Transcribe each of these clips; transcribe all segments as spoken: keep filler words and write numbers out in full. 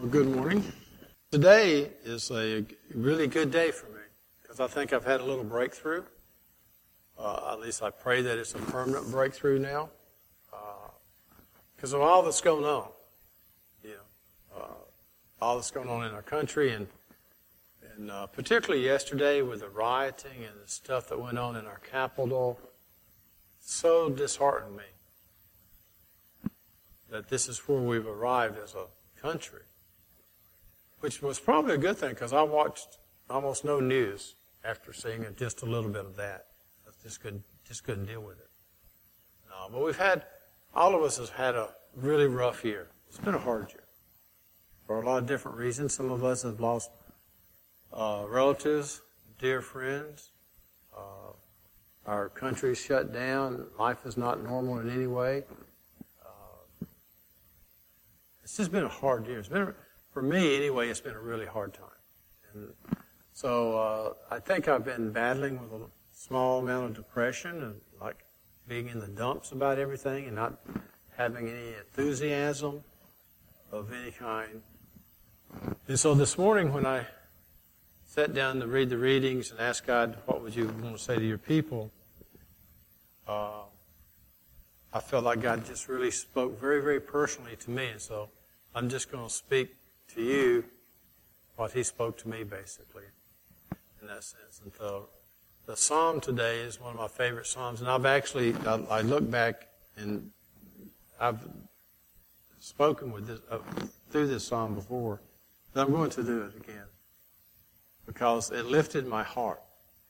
Well, good morning. Today is a really good day for me because I think I've had a little breakthrough. Uh, at least I pray that it's a permanent breakthrough now because uh, of all that's going on. You know, uh, all that's going on in our country, and and uh, particularly yesterday with the rioting and the stuff that went on in our capital, so disheartened me that this is where we've arrived as a country. Which was probably a good thing because I watched almost no news after seeing just a little bit of that. I just couldn't, just couldn't deal with it. No, but we've had, all of us have had a really rough year. It's been a hard year for a lot of different reasons. Some of us have lost uh, relatives, dear friends. Uh, our country's shut down. Life is not normal in any way. Uh, it's just been a hard year. It's been a, For me, anyway, it's been a really hard time. And so uh, I think I've been battling with a small amount of depression and like being in the dumps about everything and not having any enthusiasm of any kind. And so this morning when I sat down to read the readings and ask God, what would you want to say to your people, uh, I felt like God just really spoke very, very personally to me. And so I'm just going to speak to you what he spoke to me, basically, in that sense. And so the psalm today is one of my favorite psalms, and I've actually, I, I look back and I've spoken with this, uh, through this psalm before, but I'm going to do it again because it lifted my heart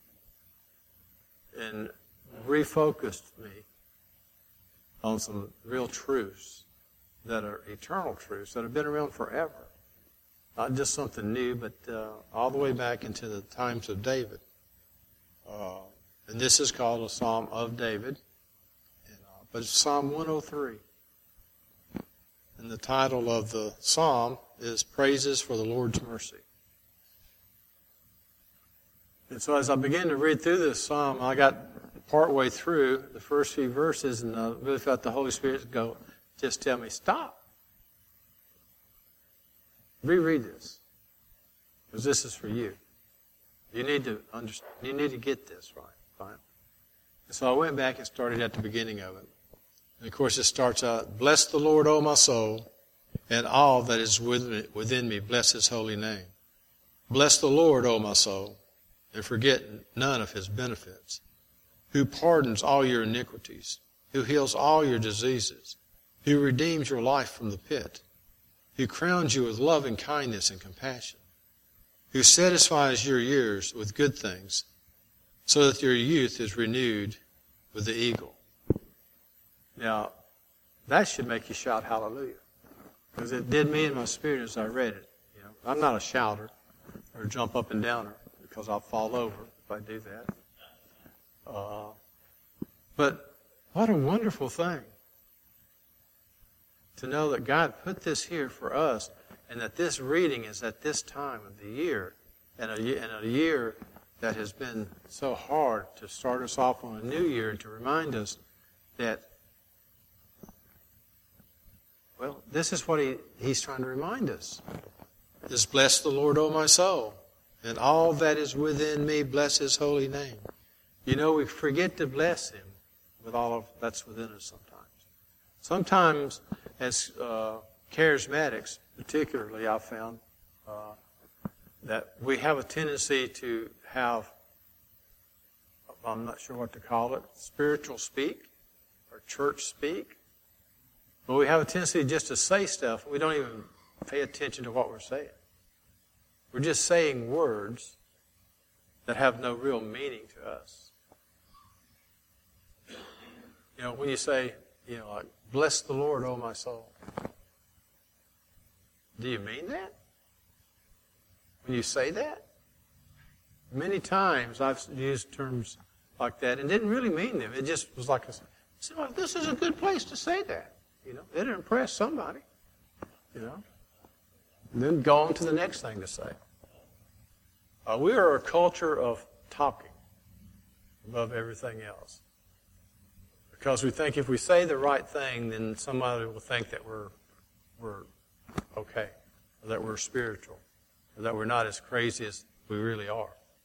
and refocused me on some real truths that are eternal truths that have been around forever. Not just something new, but uh, all the way back into the times of David. Uh, and this is called a Psalm of David. And, uh, but it's Psalm one oh three. And the title of the psalm is Praises for the Lord's Mercy. And so as I began to read through this psalm, I got partway through the first few verses, and I really felt the Holy Spirit go, just tell me, stop. Reread this, because this is for you. You need to understand. You need to get this right. Fine. And so I went back and started at the beginning of it. And of course, it starts out, "Bless the Lord, O my soul, and all that is within me. Bless His holy name. Bless the Lord, O my soul, and forget none of His benefits. Who pardons all your iniquities, who heals all your diseases, who redeems your life from the pit." Who crowns you with love and kindness and compassion, who satisfies your years with good things, so that your youth is renewed with the eagle. Now, that should make you shout hallelujah, because it did me in my spirit as I read it. You know, I'm not a shouter or a jump up and downer, because I'll fall over if I do that. Uh, but what a wonderful thing to know that God put this here for us, and that this reading is at this time of the year, and a, and a year that has been so hard to start us off on a new year and to remind us that, well, this is what he, He's trying to remind us. Is bless the Lord, O my soul, and all that is within me, bless His holy name. You know, we forget to bless Him with all of that's within us sometimes. Sometimes, as uh, charismatics, particularly, I've found uh, that we have a tendency to have, I'm not sure what to call it, spiritual speak or church speak. But we have a tendency just to say stuff. We don't even pay attention to what we're saying. We're just saying words that have no real meaning to us. You know, when you say, you know, like, bless the Lord, O my soul. Do you mean that? When you say that? Many times I've used terms like that and didn't really mean them. It just was like, a, seemed like this is a good place to say that. You know, it'll impress somebody. You know, and then go on to the next thing to say. Uh, we are a culture of talking above everything else. Because we think if we say the right thing, then somebody will think that we're we're okay. or that we're spiritual, or that we're not as crazy as we really are.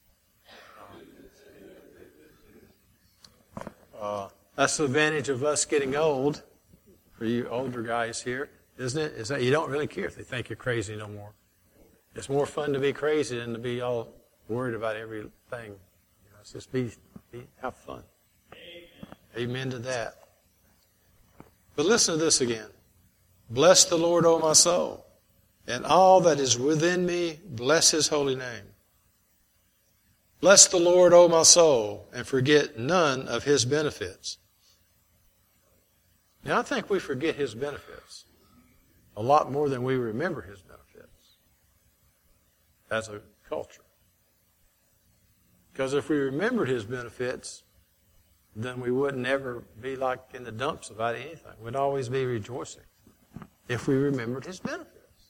Uh, that's the advantage of us getting old, for you older guys here, isn't it? Is that you don't really care if they think you're crazy no more. It's more fun to be crazy than to be all worried about everything. You know, it's just be, be have fun. Amen. Amen to that. But listen to this again. Bless the Lord, O my soul, and all that is within me, bless his holy name. Bless the Lord, O my soul, and forget none of his benefits. Now, I think we forget his benefits a lot more than we remember his benefits as a culture. Because if we remembered his benefits, then we wouldn't ever be like in the dumps about anything. We'd always be rejoicing if we remembered his benefits.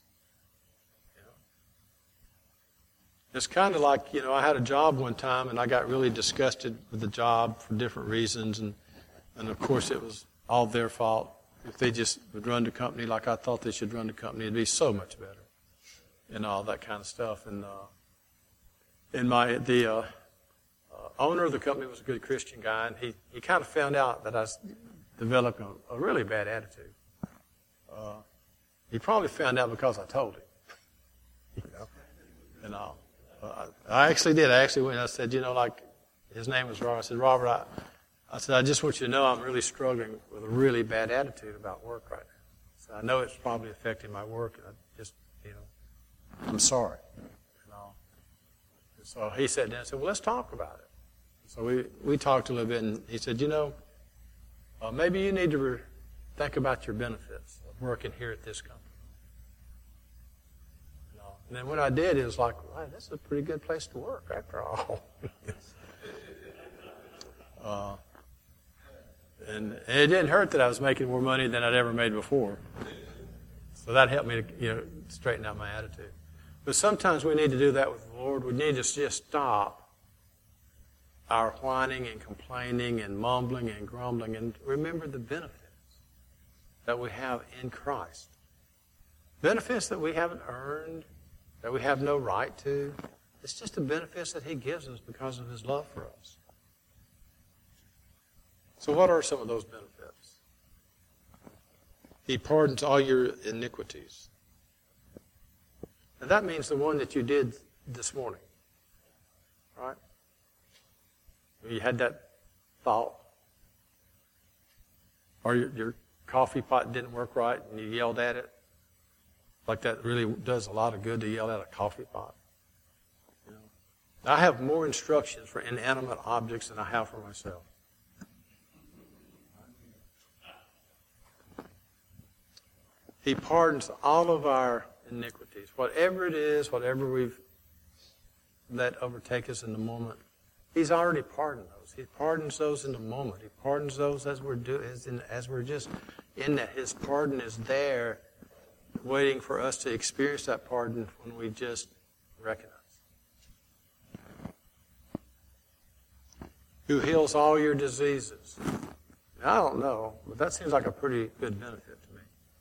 It's kind of like, you know, I had a job one time and I got really disgusted with the job for different reasons. And, and of course, it was all their fault. If they just would run the company like I thought they should run the company, it'd be so much better and all that kind of stuff. And, uh, and my, the uh, uh, owner of the company was a good Christian guy, and he, he kind of found out that I was developing a, a really bad attitude. Uh, he probably found out because I told him, you know, and all. I actually did. I actually went and I said, you know, like, his name was Robert. I said, Robert, I, I said, I just want you to know I'm really struggling with a really bad attitude about work right now. So I know it's probably affecting my work, and I just, you know, I'm sorry. And all. And so he sat down and said, well, let's talk about it. So we, we talked a little bit, and he said, you know, uh, maybe you need to re- think about your benefits of working here at this company. And then when I did, it was like, wow, this is a pretty good place to work after all. uh, and, and it didn't hurt that I was making more money than I'd ever made before. So that helped me to, you know, straighten out my attitude. But sometimes we need to do that with the Lord. We need to just stop our whining and complaining and mumbling and grumbling and remember the benefits that we have in Christ. Benefits that we haven't earned, that we have no right to. It's just the benefits that he gives us because of his love for us. So what are some of those benefits? He pardons all your iniquities. And that means the one that you did this morning. Right? You had that thought. Or your, your coffee pot didn't work right and you yelled at it. Like that really does a lot of good to yell at a coffee pot. You know? I have more instructions for inanimate objects than I have for myself. He pardons all of our iniquities. Whatever it is, whatever we've let overtake us in the moment, he's already pardoned those. He pardons those in the moment. He pardons those as we're do, as, in, as we're just in that. His pardon is there, waiting for us to experience that pardon when we just recognize. Who heals all your diseases. Now, I don't know, but that seems like a pretty good benefit to me.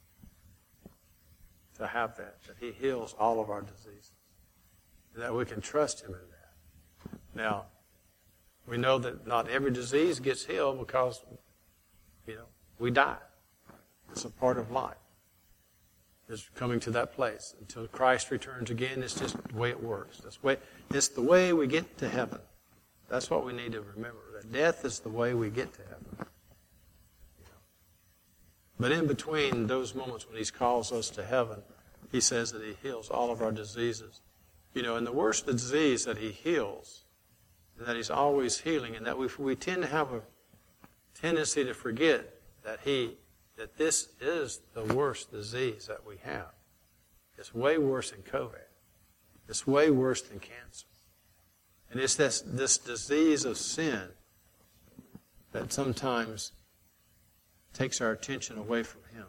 To have that, that he heals all of our diseases. And that we can trust him in that. Now, we know that not every disease gets healed because, you know, we die. It's a part of life. Is coming to that place. Until Christ returns again, it's just the way it works. That's the way, it's the way we get to heaven. That's what we need to remember, that death is the way we get to heaven. You know? But in between those moments when he calls us to heaven, he says that he heals all of our diseases. You know, and the worst disease that he heals, that he's always healing, and that we, we tend to have a tendency to forget that he that this is the worst disease that we have. It's way worse than COVID. It's way worse than cancer. And it's this, this disease of sin that sometimes takes our attention away from him.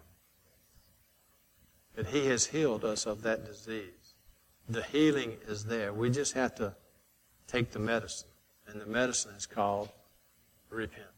But he has healed us of that disease. The healing is there. We just have to take the medicine. And the medicine is called repent.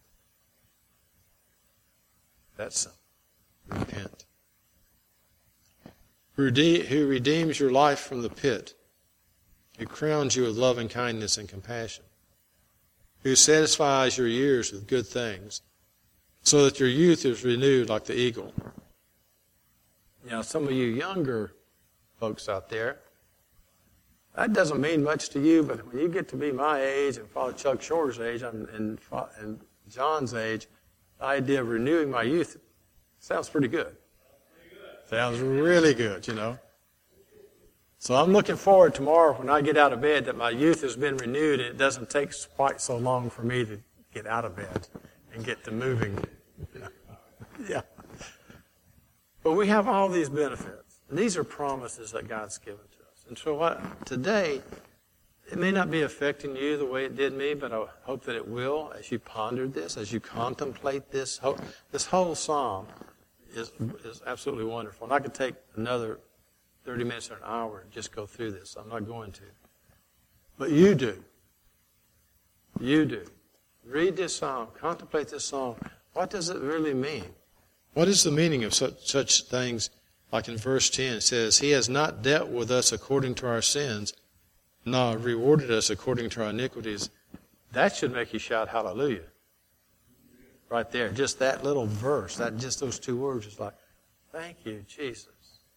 That's simple. Repent. who rede- who redeems your life from the pit, who crowns you with loving kindness and compassion, who satisfies your years with good things, so that your youth is renewed like the eagle. Now, some of you younger folks out there, that doesn't mean much to you, but when you get to be my age and Father Chuck Shorter's age and, and, and John's age, the idea of renewing my youth sounds pretty good. Sounds really good, you know. So I'm looking forward tomorrow when I get out of bed that my youth has been renewed and it doesn't take quite so long for me to get out of bed and get to moving. You know. Yeah. But we have all these benefits. And these are promises that God's given to us. And so what, today, it may not be affecting you the way it did me, but I hope that it will as you ponder this, as you contemplate this. Whole, this whole psalm is, is absolutely wonderful. And I could take another thirty minutes or an hour and just go through this. I'm not going to. But you do. You do. Read this psalm. Contemplate this psalm. What does it really mean? What is the meaning of such, such things like in verse ten? It says, He has not dealt with us according to our sins, nor rewarded us according to our iniquities. That should make you shout hallelujah. Right there. Just that little verse, that just those two words is like, thank you, Jesus.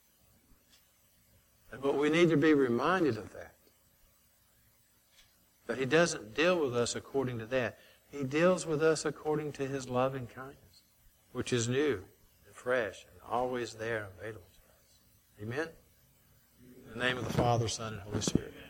But we need to be reminded of that. That He doesn't deal with us according to that. He deals with us according to His loving kindness, which is new and fresh and always there and available to us. Amen? In the name of the Father, Son, and Holy Spirit.